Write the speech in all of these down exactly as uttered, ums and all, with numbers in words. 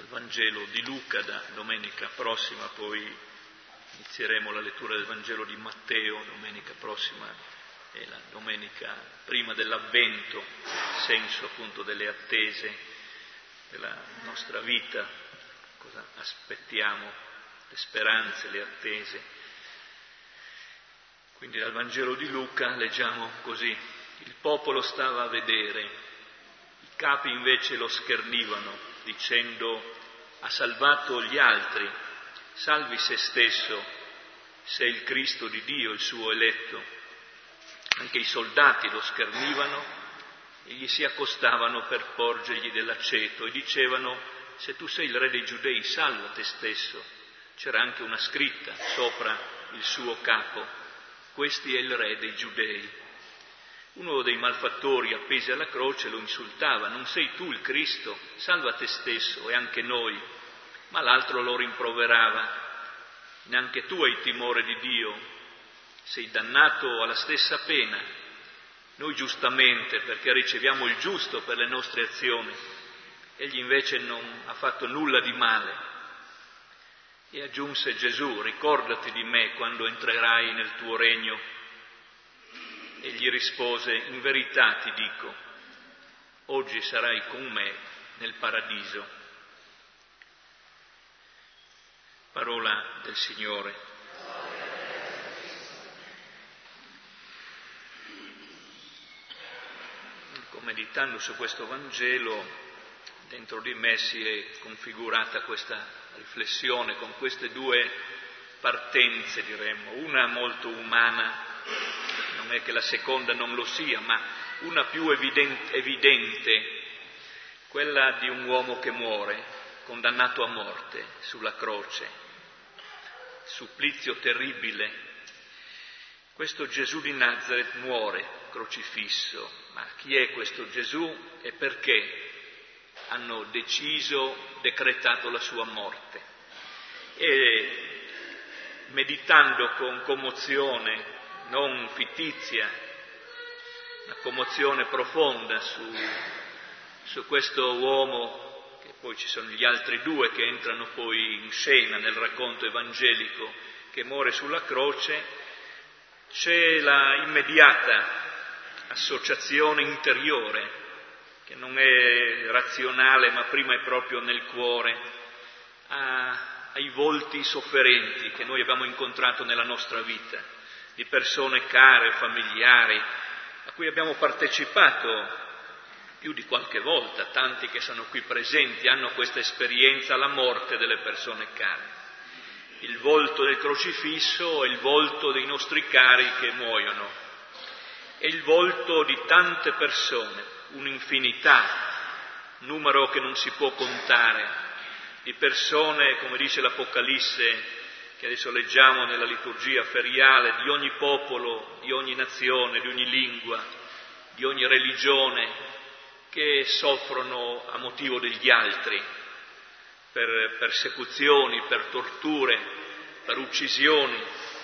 Vangelo di Luca da domenica prossima, poi inizieremo la lettura del Vangelo di Matteo, domenica prossima è la domenica prima dell'Avvento, senso appunto delle attese della nostra vita, cosa aspettiamo, le speranze, le attese. Quindi dal Vangelo di Luca leggiamo così: il popolo stava a vedere, i capi invece lo schernivano, dicendo: ha salvato gli altri, salvi se stesso, se è il Cristo di Dio, il suo eletto. Anche i soldati lo schernivano e gli si accostavano per porgergli dell'aceto e dicevano: se tu sei il re dei Giudei, salva te stesso. C'era anche una scritta sopra il suo capo: questi è il re dei Giudei. Uno dei malfattori appesi alla croce lo insultava: non sei tu il Cristo? Salva te stesso e anche noi. Ma l'altro lo rimproverava: neanche tu hai timore di Dio, sei dannato alla stessa pena. Noi giustamente, perché riceviamo il giusto per le nostre azioni, egli invece non ha fatto nulla di male. E aggiunse Gesù: ricordati di me quando entrerai nel tuo regno. E gli rispose: in verità ti dico, oggi sarai con me nel paradiso. Parola del Signore. Meditando su questo Vangelo, dentro di me si è configurata questa riflessione con queste due partenze, diremmo, una molto umana. Non è che la seconda non lo sia, ma una più evidente, evidente, quella di un uomo che muore, condannato a morte sulla croce, supplizio terribile. Questo Gesù di Nazaret muore crocifisso, ma chi è questo Gesù e perché hanno deciso, decretato la sua morte? E meditando con commozione non fittizia, una commozione profonda su, su questo uomo, che poi ci sono gli altri due che entrano poi in scena nel racconto evangelico, che muore sulla croce, c'è la immediata associazione interiore, che non è razionale ma prima è proprio nel cuore, a, ai volti sofferenti che noi abbiamo incontrato nella nostra vita, di persone care, familiari, a cui abbiamo partecipato più di qualche volta. Tanti che sono qui presenti hanno questa esperienza, la morte delle persone care. Il volto del crocifisso è il volto dei nostri cari che muoiono, è il volto di tante persone, un'infinità, un numero che non si può contare, di persone, come dice l'Apocalisse, che adesso leggiamo nella liturgia feriale, di ogni popolo, di ogni nazione, di ogni lingua, di ogni religione, che soffrono a motivo degli altri, per persecuzioni, per torture, per uccisioni.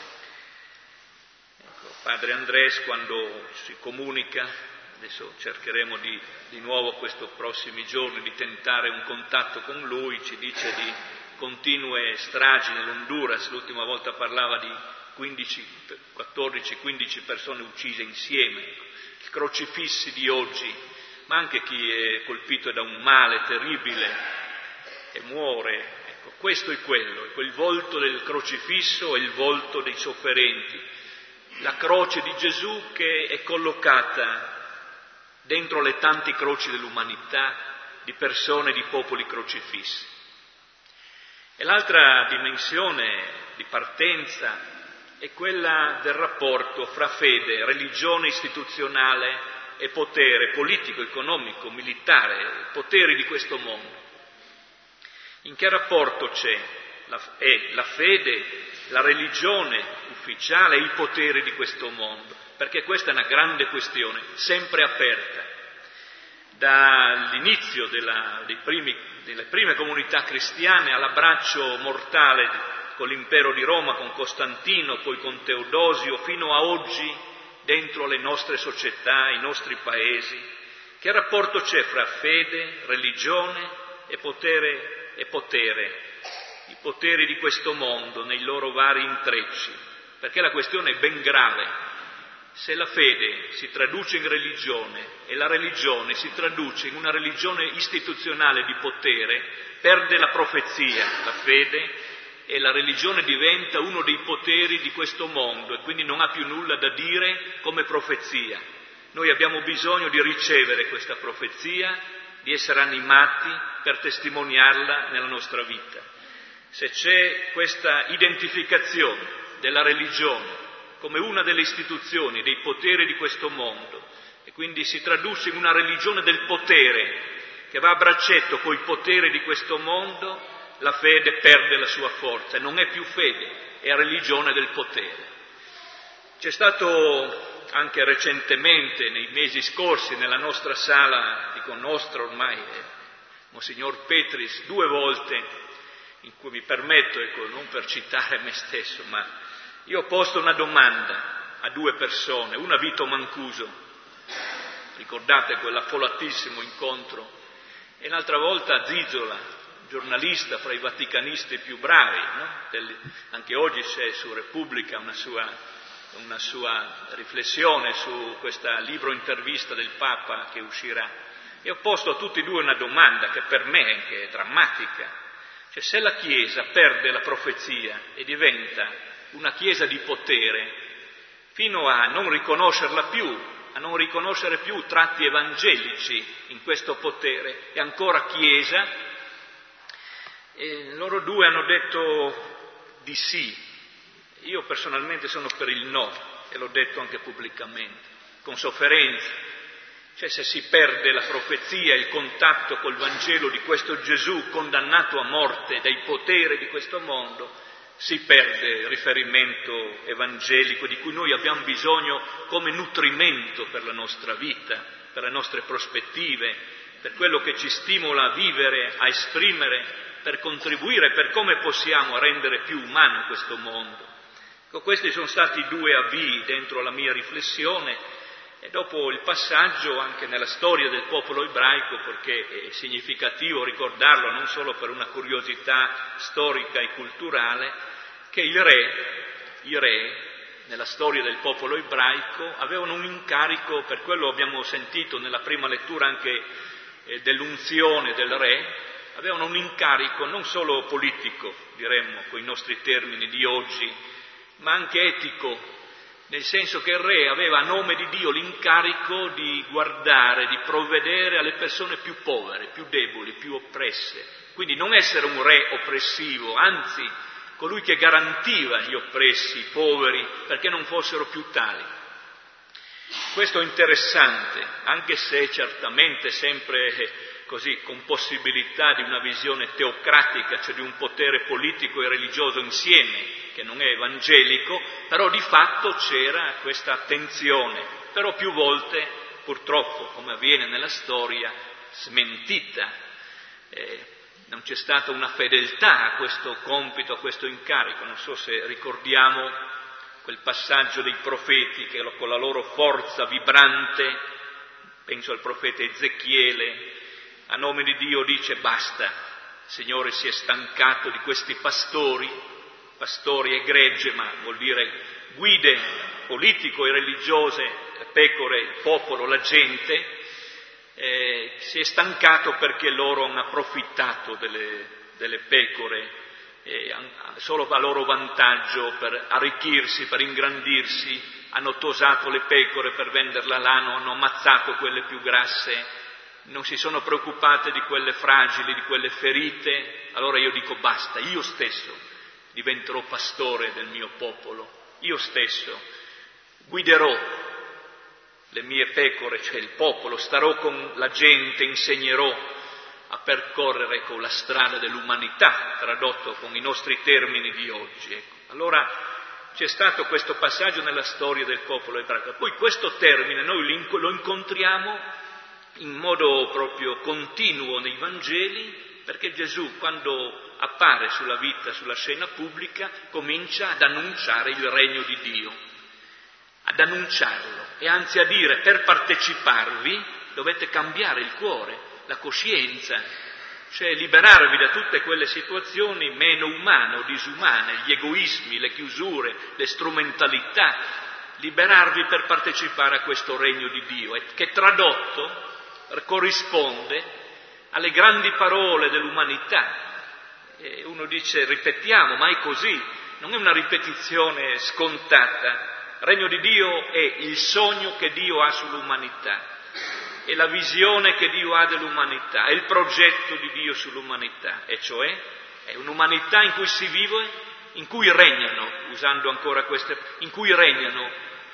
Ecco, Padre Andrés, quando si comunica, adesso cercheremo di, di nuovo questi prossimi giorni di tentare un contatto con lui, ci dice di continue stragi nell'Honduras. L'ultima volta parlava di quattordici quindici persone uccise insieme, i crocifissi di oggi, ma anche chi è colpito da un male terribile e muore. Ecco, questo è quello, è quel volto del crocifisso e il volto dei sofferenti, la croce di Gesù che è collocata dentro le tante croci dell'umanità, di persone, di popoli crocifissi. E l'altra dimensione di partenza è quella del rapporto fra fede, religione istituzionale e potere politico, economico, militare, poteri di questo mondo. In che rapporto c'è? La, è la fede, la religione ufficiale e i poteri di questo mondo? Perché questa è una grande questione, sempre aperta. Dall'inizio della, dei primi, delle prime comunità cristiane all'abbraccio mortale con l'impero di Roma, con Costantino, poi con Teodosio, fino a oggi dentro le nostre società, i nostri paesi. Che rapporto c'è fra fede, religione e potere e potere, i poteri di questo mondo nei loro vari intrecci, perché la questione è ben grave. Se la fede si traduce in religione e la religione si traduce in una religione istituzionale di potere, perde la profezia, la fede, e la religione diventa uno dei poteri di questo mondo e quindi non ha più nulla da dire come profezia. Noi abbiamo bisogno di ricevere questa profezia, di essere animati per testimoniarla nella nostra vita. Se c'è questa identificazione della religione come una delle istituzioni, dei poteri di questo mondo, e quindi si traduce in una religione del potere che va a braccetto coi poteri di questo mondo, la fede perde la sua forza, non è più fede, è religione del potere. C'è stato anche recentemente, nei mesi scorsi, nella nostra sala, dico nostra ormai, eh, Monsignor Petris, due volte, in cui mi permetto, ecco, non per citare me stesso, ma io ho posto una domanda a due persone, una a Vito Mancuso, ricordate quell'affollatissimo incontro, e l'altra volta a Zizola, giornalista fra i vaticanisti più bravi, no? Del, anche oggi c'è su Repubblica una sua, una sua riflessione su questa libro intervista del Papa che uscirà, e ho posto a tutti e due una domanda che per me è anche drammatica, cioè se la Chiesa perde la profezia e diventa una Chiesa di potere, fino a non riconoscerla più, a non riconoscere più tratti evangelici in questo potere, è ancora Chiesa. E loro due hanno detto di sì. Io personalmente sono per il no, e l'ho detto anche pubblicamente, con sofferenza. Cioè se si perde la profezia, il contatto col Vangelo di questo Gesù condannato a morte dai poteri di questo mondo, si perde il riferimento evangelico di cui noi abbiamo bisogno come nutrimento per la nostra vita, per le nostre prospettive, per quello che ci stimola a vivere, a esprimere, per contribuire, per come possiamo rendere più umano questo mondo. Ecco, questi sono stati due avvii dentro la mia riflessione, e dopo il passaggio anche nella storia del popolo ebraico, perché è significativo ricordarlo non solo per una curiosità storica e culturale, che il re, i re nella storia del popolo ebraico avevano un incarico, per quello abbiamo sentito nella prima lettura anche eh, dell'unzione del re, avevano un incarico non solo politico, diremmo con i nostri termini di oggi, ma anche etico, nel senso che il re aveva a nome di Dio l'incarico di guardare, di provvedere alle persone più povere, più deboli, più oppresse. Quindi non essere un re oppressivo, anzi colui che garantiva gli oppressi, i poveri, perché non fossero più tali. Questo è interessante, anche se certamente sempre così con possibilità di una visione teocratica, cioè di un potere politico e religioso insieme, che non è evangelico, però di fatto c'era questa attenzione, però più volte, purtroppo, come avviene nella storia, smentita. Eh, non c'è stata una fedeltà a questo compito, a questo incarico. Non so se ricordiamo quel passaggio dei profeti che con la loro forza vibrante, penso al profeta Ezechiele, a nome di Dio dice basta, il Signore si è stancato di questi pastori, pastori e gregge, ma vuol dire guide politico e religiose, pecore, il popolo, la gente, eh, si è stancato perché loro hanno approfittato delle, delle pecore eh, solo a loro vantaggio, per arricchirsi, per ingrandirsi, hanno tosato le pecore per venderla l'ano, hanno ammazzato quelle più grasse, non si sono preoccupate di quelle fragili, di quelle ferite. Allora io dico basta, io stesso diventerò pastore del mio popolo, io stesso guiderò le mie pecore, cioè il popolo, starò con la gente, insegnerò a percorrere con la strada dell'umanità, tradotto con i nostri termini di oggi. Ecco. Allora c'è stato questo passaggio nella storia del popolo ebraico. Poi questo termine noi lo incontriamo in modo proprio continuo nei Vangeli, perché Gesù, quando appare sulla vita, sulla scena pubblica, comincia ad annunciare il regno di Dio, ad annunciarlo, e anzi a dire: per parteciparvi dovete cambiare il cuore, la coscienza, cioè liberarvi da tutte quelle situazioni meno umane o disumane, gli egoismi, le chiusure, le strumentalità, liberarvi per partecipare a questo regno di Dio, che tradotto corrisponde alle grandi parole dell'umanità. E uno dice, ripetiamo, ma è così, non è una ripetizione scontata. Il regno di Dio è il sogno che Dio ha sull'umanità, è la visione che Dio ha dell'umanità, è il progetto di Dio sull'umanità, e cioè è un'umanità in cui si vive, in cui regnano, usando ancora queste, in cui regnano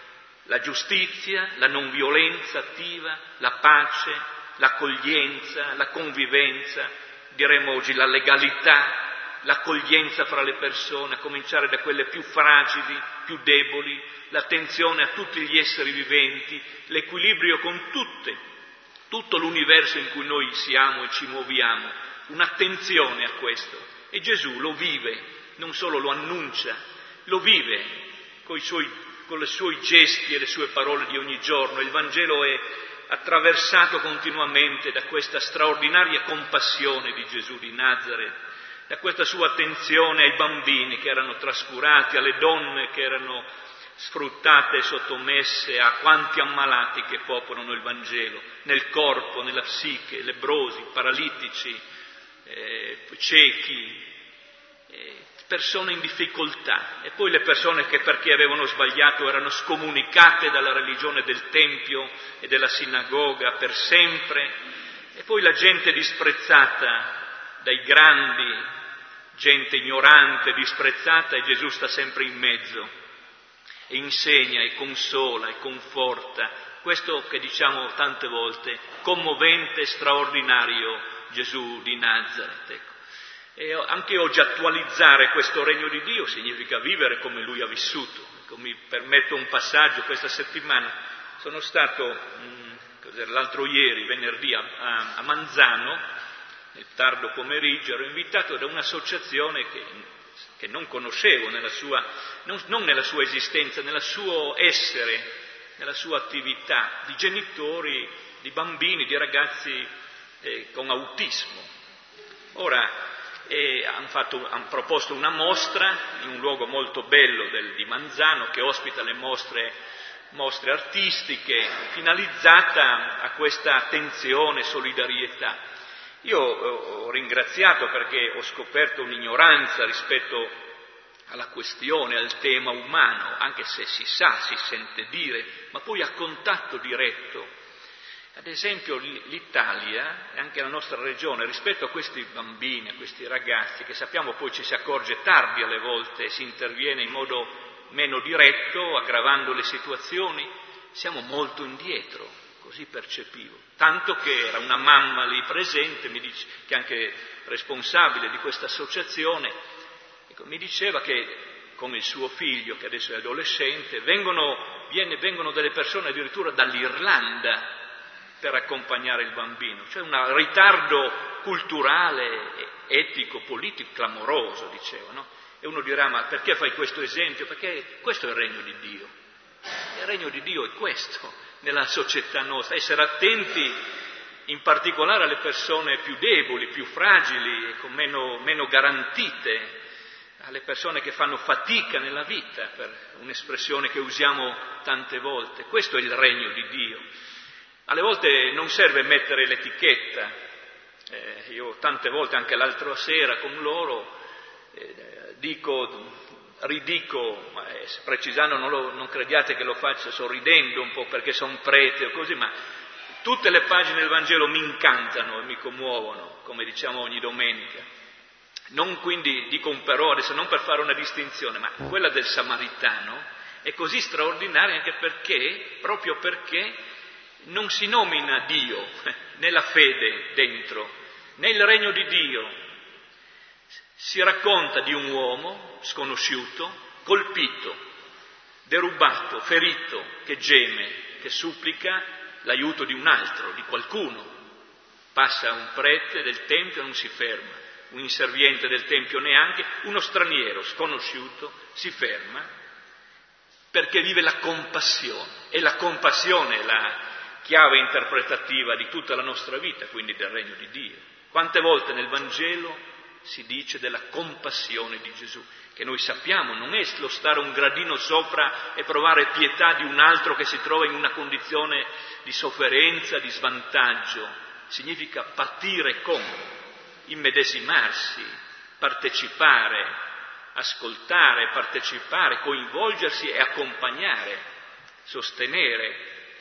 la giustizia, la non violenza attiva, la pace, l'accoglienza, la convivenza, diremmo oggi la legalità, l'accoglienza fra le persone, a cominciare da quelle più fragili, più deboli, l'attenzione a tutti gli esseri viventi, l'equilibrio con tutte, tutto l'universo in cui noi siamo e ci muoviamo, un'attenzione a questo. E Gesù lo vive, non solo lo annuncia, lo vive con i suoi, con i suoi gesti e le sue parole di ogni giorno. Il Vangelo è attraversato continuamente da questa straordinaria compassione di Gesù di Nazaret, da questa sua attenzione ai bambini che erano trascurati, alle donne che erano sfruttate e sottomesse a quanti ammalati che popolano il Vangelo, nel corpo, nella psiche, lebbrosi, paralitici, eh, ciechi, eh, persone in difficoltà, e poi le persone che perché avevano sbagliato erano scomunicate dalla religione del Tempio e della sinagoga per sempre, e poi la gente disprezzata dai grandi, gente ignorante, disprezzata, e Gesù sta sempre in mezzo e insegna e consola e conforta. Questo che diciamo tante volte, commovente, straordinario Gesù di Nazaret. Ecco. E anche oggi attualizzare questo regno di Dio significa vivere come Lui ha vissuto. Ecco, mi permetto un passaggio. Questa settimana sono stato, mh, l'altro ieri, venerdì, a, a, a Manzano, nel tardo pomeriggio, ero invitato da un'associazione che, che non conoscevo nella sua, non, non nella sua esistenza, nel suo essere, nella sua attività, di genitori, di bambini, di ragazzi eh, con autismo. Ora, E hanno, fatto, hanno proposto una mostra in un luogo molto bello del, di Manzano, che ospita le mostre, mostre artistiche, finalizzata a questa attenzione, solidarietà. Io ho ringraziato perché ho scoperto un'ignoranza rispetto alla questione, al tema umano, anche se si sa, si sente dire, ma poi a contatto diretto. Ad esempio l'Italia e anche la nostra regione, rispetto a questi bambini, a questi ragazzi, che sappiamo poi ci si accorge tardi alle volte, si interviene in modo meno diretto, aggravando le situazioni, siamo molto indietro, così percepivo. Tanto che era una mamma lì presente, mi dice, che è anche responsabile di questa associazione, ecco, mi diceva che con il suo figlio, che adesso è adolescente, vengono, viene, vengono delle persone addirittura dall'Irlanda per accompagnare il bambino, cioè un ritardo culturale, etico, politico clamoroso, diceva, no? E uno dirà, ma perché fai questo esempio? Perché questo è il regno di Dio. Il regno di Dio è questo, nella società nostra, essere attenti in particolare alle persone più deboli, più fragili, con meno, meno garantite, alle persone che fanno fatica nella vita, per un'espressione che usiamo tante volte. Questo è il regno di Dio. Alle volte non serve mettere l'etichetta, eh, io tante volte, anche l'altra sera con loro, eh, dico, ridico, ma, eh, precisando non, lo, non crediate che lo faccia sorridendo un po' perché sono prete o così, ma tutte le pagine del Vangelo mi incantano e mi commuovono, come diciamo ogni domenica. Non quindi, dico un però adesso, non per fare una distinzione, ma quella del Samaritano è così straordinaria anche perché, proprio perché, non si nomina Dio nella fede dentro, nel regno di Dio. Si racconta di un uomo sconosciuto, colpito, derubato, ferito, che geme, che supplica l'aiuto di un altro, di qualcuno. Passa un prete del Tempio, non si ferma, un inserviente del Tempio neanche, uno straniero sconosciuto si ferma perché vive la compassione, e la compassione è la chiave interpretativa di tutta la nostra vita, quindi del regno di Dio. Quante volte nel Vangelo si dice della compassione di Gesù, che noi sappiamo non è lo stare un gradino sopra e provare pietà di un altro che si trova in una condizione di sofferenza, di svantaggio, significa patire con, immedesimarsi, partecipare, ascoltare, partecipare, coinvolgersi e accompagnare, sostenere.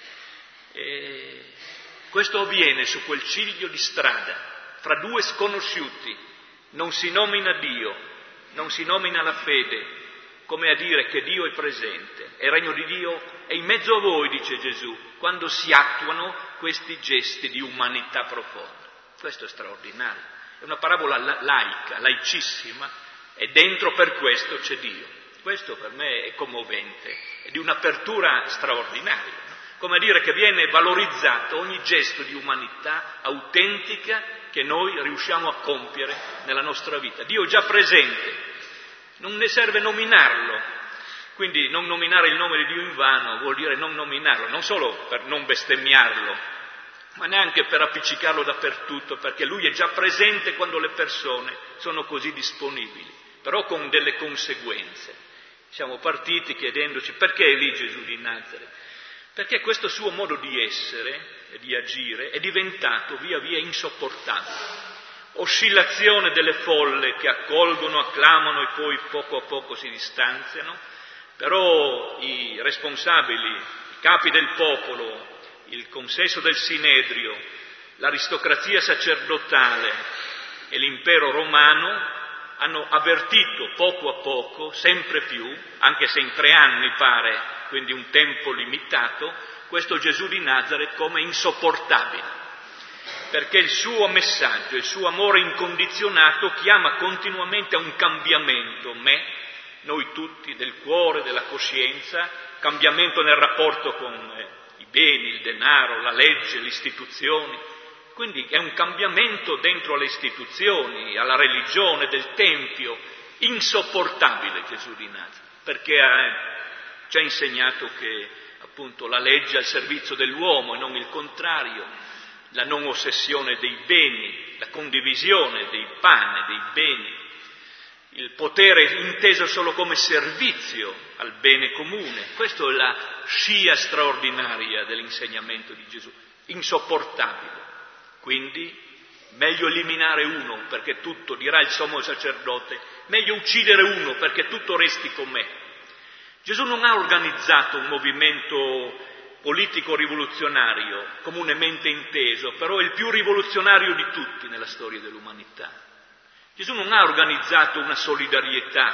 E questo avviene su quel ciglio di strada, fra due sconosciuti, non si nomina Dio, non si nomina la fede, come a dire che Dio è presente, e il regno di Dio è in mezzo a voi, dice Gesù, quando si attuano questi gesti di umanità profonda. Questo è straordinario, è una parabola laica, laicissima, e dentro per questo c'è Dio. Questo per me è commovente, è di un'apertura straordinaria, no? Come a dire che viene valorizzato ogni gesto di umanità autentica che noi riusciamo a compiere nella nostra vita. Dio è già presente, non ne serve nominarlo, quindi non nominare il nome di Dio in vano vuol dire non nominarlo, non solo per non bestemmiarlo, ma neanche per appiccicarlo dappertutto, perché Lui è già presente quando le persone sono così disponibili, però con delle conseguenze. Siamo partiti chiedendoci perché è lì Gesù di Nazareth? Perché questo suo modo di essere e di agire è diventato via via insopportabile. Oscillazione delle folle che accolgono, acclamano e poi poco a poco si distanziano, però i responsabili, i capi del popolo, il consesso del Sinedrio, l'aristocrazia sacerdotale e l'impero romano hanno avvertito poco a poco, sempre più, anche se in tre anni pare, quindi un tempo limitato, questo Gesù di Nazareth come insopportabile, perché il suo messaggio, il suo amore incondizionato chiama continuamente a un cambiamento, me, noi tutti, del cuore, della coscienza, cambiamento nel rapporto con eh, i beni, il denaro, la legge, le istituzioni. Quindi è un cambiamento dentro le istituzioni, alla religione del Tempio, insopportabile Gesù di Nazareth, perché ha, ci ha insegnato che appunto la legge è al servizio dell'uomo e non il contrario, la non ossessione dei beni, la condivisione dei pane, dei beni, il potere inteso solo come servizio al bene comune. Questa è la scia straordinaria dell'insegnamento di Gesù, insopportabile. Quindi meglio eliminare uno perché tutto, dirà il sommo sacerdote, meglio uccidere uno perché tutto resti con me. Gesù non ha organizzato un movimento politico rivoluzionario, comunemente inteso, però è il più rivoluzionario di tutti nella storia dell'umanità. Gesù non ha organizzato una solidarietà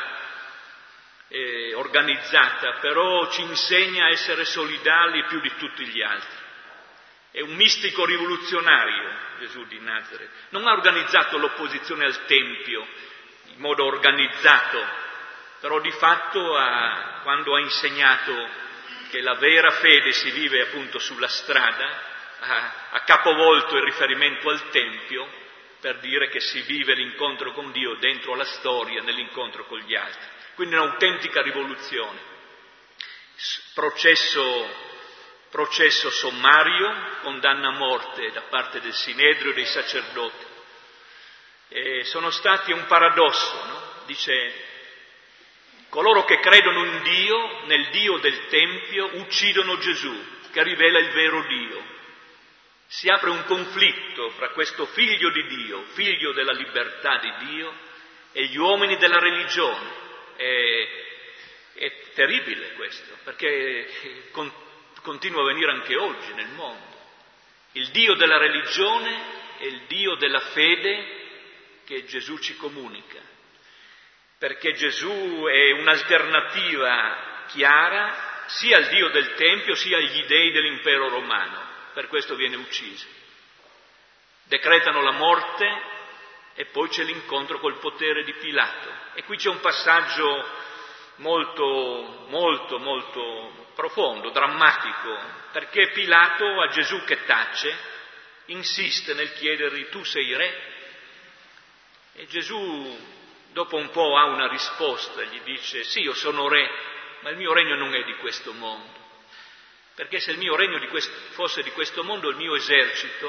eh, organizzata, però ci insegna a essere solidali più di tutti gli altri. È un mistico rivoluzionario, Gesù di Nazareth. Non ha organizzato l'opposizione al Tempio in modo organizzato, però di fatto ha, quando ha insegnato che la vera fede si vive appunto sulla strada, ha, ha capovolto il riferimento al Tempio per dire che si vive l'incontro con Dio dentro la storia, nell'incontro con gli altri. Quindi un'autentica rivoluzione. Processo Processo sommario, condanna a morte da parte del Sinedrio e dei sacerdoti. E sono stati un paradosso, no? Dice, coloro che credono in Dio, nel Dio del Tempio, uccidono Gesù, che rivela il vero Dio. Si apre un conflitto fra questo figlio di Dio, figlio della libertà di Dio, e gli uomini della religione. È, è terribile questo, perché con continua a avvenire anche oggi nel mondo. Il Dio della religione è il Dio della fede che Gesù ci comunica, perché Gesù è un'alternativa chiara sia al Dio del Tempio sia agli dei dell'impero romano, per questo viene ucciso. Decretano la morte e poi c'è l'incontro col potere di Pilato. E qui c'è un passaggio molto, molto, molto profondo, drammatico, perché Pilato a Gesù che tace insiste nel chiedergli tu sei re? E Gesù dopo un po' ha una risposta, gli dice sì, io sono re, ma il mio regno non è di questo mondo, perché se il mio regno di questo, fosse di questo mondo, il mio esercito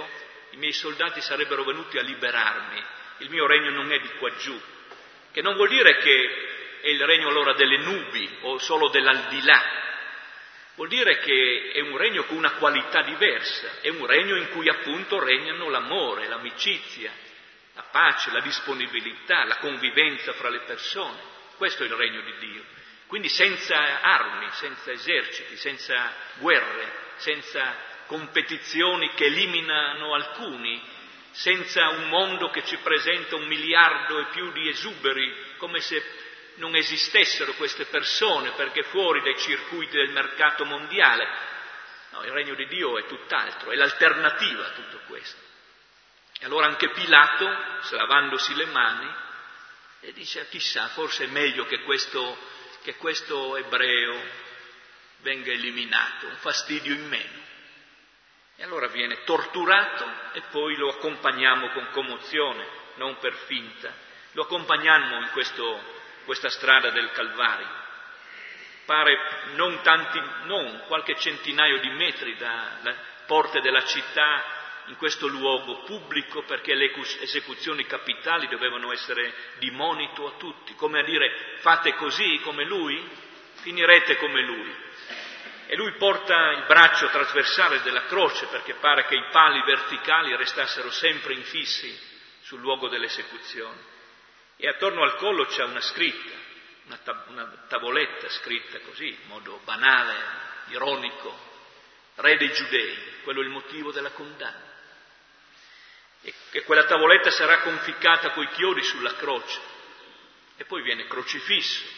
i miei soldati sarebbero venuti a liberarmi, il mio regno non è di qua giù, che non vuol dire che è il regno allora delle nubi o solo dell'aldilà, vuol dire che è un regno con una qualità diversa, è un regno in cui appunto regnano l'amore, l'amicizia, la pace, la disponibilità, la convivenza fra le persone. Questo è il regno di Dio. Quindi senza armi, senza eserciti, senza guerre, senza competizioni che eliminano alcuni, senza un mondo che ci presenta un miliardo e più di esuberi, come se non esistessero queste persone perché fuori dai circuiti del mercato mondiale. No, il regno di Dio è tutt'altro, è l'alternativa a tutto questo. E allora anche Pilato, lavandosi le mani, e dice: chissà, forse è meglio che questo, che questo ebreo venga eliminato, un fastidio in meno. E allora viene torturato e poi lo accompagniamo con commozione, non per finta, lo accompagniamo in questo, questa strada del Calvario. Pare non tanti, non qualche centinaio di metri dalle porte della città, in questo luogo pubblico, perché le esecuzioni capitali dovevano essere di monito a tutti, come a dire: fate così come lui, finirete come lui. E lui porta il braccio trasversale della croce, perché pare che i pali verticali restassero sempre infissi sul luogo dell'esecuzione. E attorno al collo c'è una scritta, una, ta- una tavoletta scritta così, in modo banale, ironico: Re dei Giudei. Quello è il motivo della condanna. E che quella tavoletta sarà conficcata coi chiodi sulla croce. E poi viene crocifisso.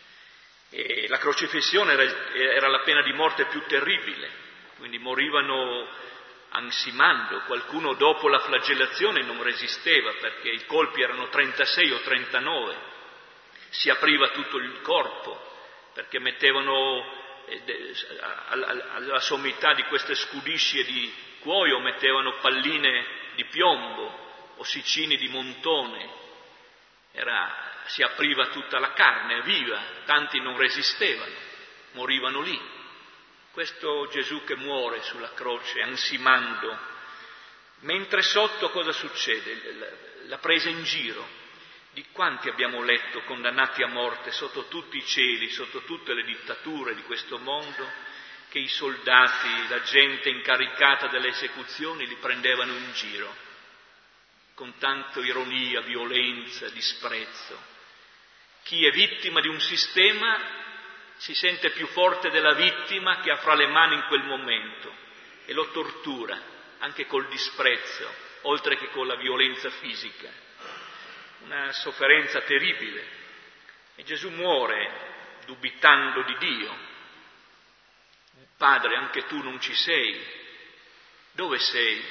E la crocifissione era, era la pena di morte più terribile, quindi morivano ansimando. Qualcuno dopo la flagellazione non resisteva, perché i colpi erano trentasei o trentanove, si apriva tutto il corpo, perché mettevano eh, alla sommità di queste scudiscie di cuoio mettevano palline di piombo, ossicini di montone, era... si apriva tutta la carne viva, tanti non resistevano, morivano lì. Questo Gesù che muore sulla croce, ansimando, mentre sotto cosa succede? La presa in giro. Di quanti abbiamo letto condannati a morte sotto tutti i cieli, sotto tutte le dittature di questo mondo, che i soldati, la gente incaricata delle esecuzioni li prendevano in giro, con tanto ironia, violenza, disprezzo. Chi è vittima di un sistema si sente più forte della vittima che ha fra le mani in quel momento e lo tortura, anche col disprezzo, oltre che con la violenza fisica. Una sofferenza terribile. E Gesù muore dubitando di Dio. Padre, anche tu non ci sei. Dove sei?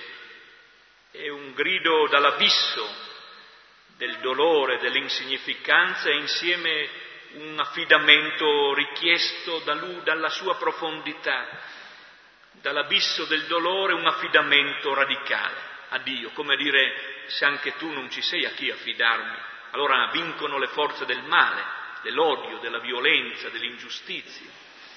È un grido dall'abisso del dolore, dell'insignificanza, e insieme un affidamento richiesto da lui, dalla sua profondità, dall'abisso del dolore, un affidamento radicale a Dio, come a dire: se anche tu non ci sei, a chi affidarmi? Allora vincono le forze del male, dell'odio, della violenza, dell'ingiustizia.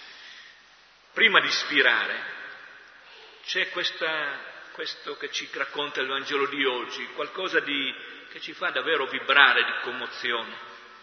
Prima di spirare c'è questa, questo che ci racconta il Vangelo di oggi, qualcosa di che ci fa davvero vibrare di commozione.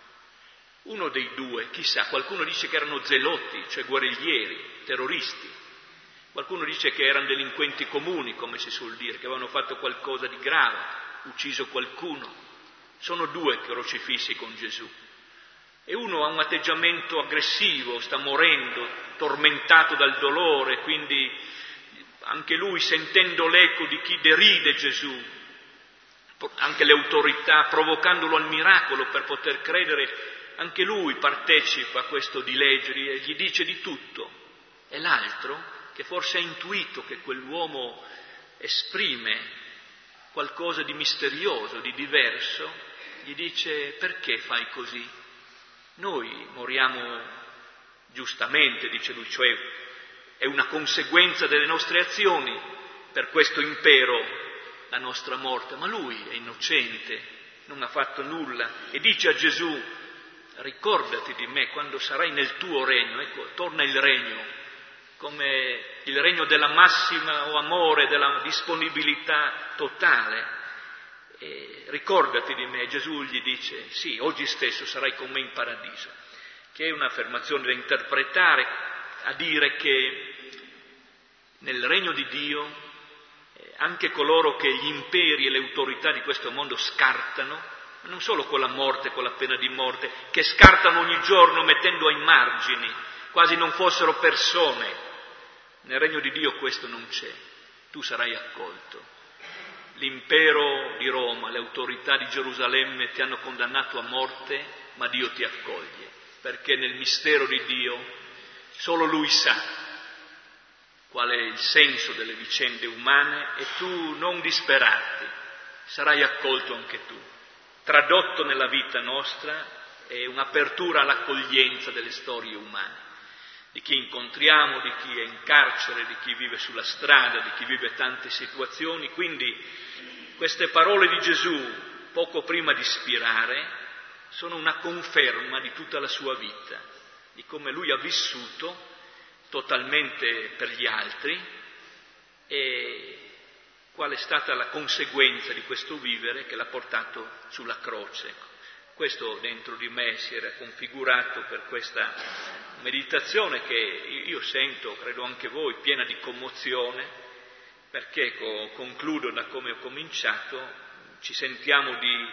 Uno dei due, chissà, qualcuno dice che erano zelotti, cioè guerriglieri, terroristi. Qualcuno dice che erano delinquenti comuni, come si suol dire, che avevano fatto qualcosa di grave, ucciso qualcuno. Sono due crocifissi con Gesù. E uno ha un atteggiamento aggressivo, sta morendo, tormentato dal dolore, quindi anche lui sentendo l'eco di chi deride Gesù, anche le autorità, provocandolo al miracolo per poter credere, anche lui partecipa a questo dileggere e gli dice di tutto. E l'altro, che forse ha intuito che quell'uomo esprime qualcosa di misterioso, di diverso, gli dice: perché fai così? Noi moriamo giustamente, dice lui, cioè è una conseguenza delle nostre azioni per questo impero la nostra morte, ma lui è innocente, non ha fatto nulla, e dice a Gesù: ricordati di me quando sarai nel tuo regno. Ecco, torna il regno, come il regno della massima o amore, della disponibilità totale. E ricordati di me, Gesù gli dice, sì, oggi stesso sarai con me in paradiso, che è un'affermazione da interpretare a dire che nel regno di Dio anche coloro che gli imperi e le autorità di questo mondo scartano, non solo con la morte, con la pena di morte, che scartano ogni giorno mettendo ai margini, quasi non fossero persone, nel regno di Dio questo non c'è, tu sarai accolto. L'impero di Roma, le autorità di Gerusalemme ti hanno condannato a morte, ma Dio ti accoglie, perché nel mistero di Dio solo Lui sa qual è il senso delle vicende umane e tu non disperarti, sarai accolto anche tu. Tradotto nella vita nostra è un'apertura all'accoglienza delle storie umane, di chi incontriamo, di chi è in carcere, di chi vive sulla strada, di chi vive tante situazioni. Quindi queste parole di Gesù, poco prima di spirare, sono una conferma di tutta la sua vita, di come lui ha vissuto totalmente per gli altri e qual è stata la conseguenza di questo vivere che l'ha portato sulla croce. Questo dentro di me si era configurato per questa meditazione che io sento, credo anche voi, piena di commozione, perché concludo da come ho cominciato, ci sentiamo di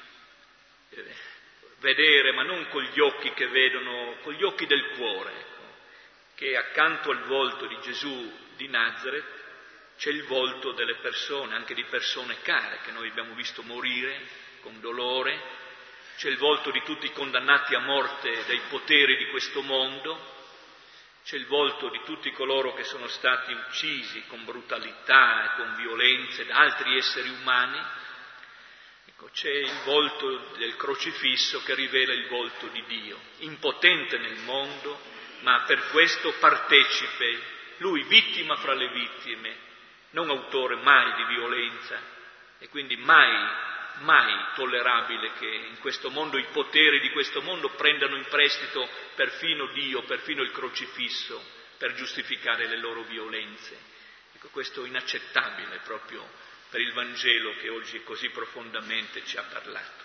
vedere, ma non con gli occhi che vedono, con gli occhi del cuore, che accanto al volto di Gesù di Nazareth c'è il volto delle persone, anche di persone care che noi abbiamo visto morire con dolore, c'è il volto di tutti i condannati a morte dai poteri di questo mondo, c'è il volto di tutti coloro che sono stati uccisi con brutalità e con violenze da altri esseri umani. Ecco, c'è il volto del crocifisso che rivela il volto di Dio, impotente nel mondo, ma per questo partecipe, lui vittima fra le vittime, non autore mai di violenza e quindi mai, mai tollerabile che in questo mondo i poteri di questo mondo prendano in prestito perfino Dio, perfino il crocifisso per giustificare le loro violenze. Ecco, questo è inaccettabile proprio per il Vangelo che oggi così profondamente ci ha parlato.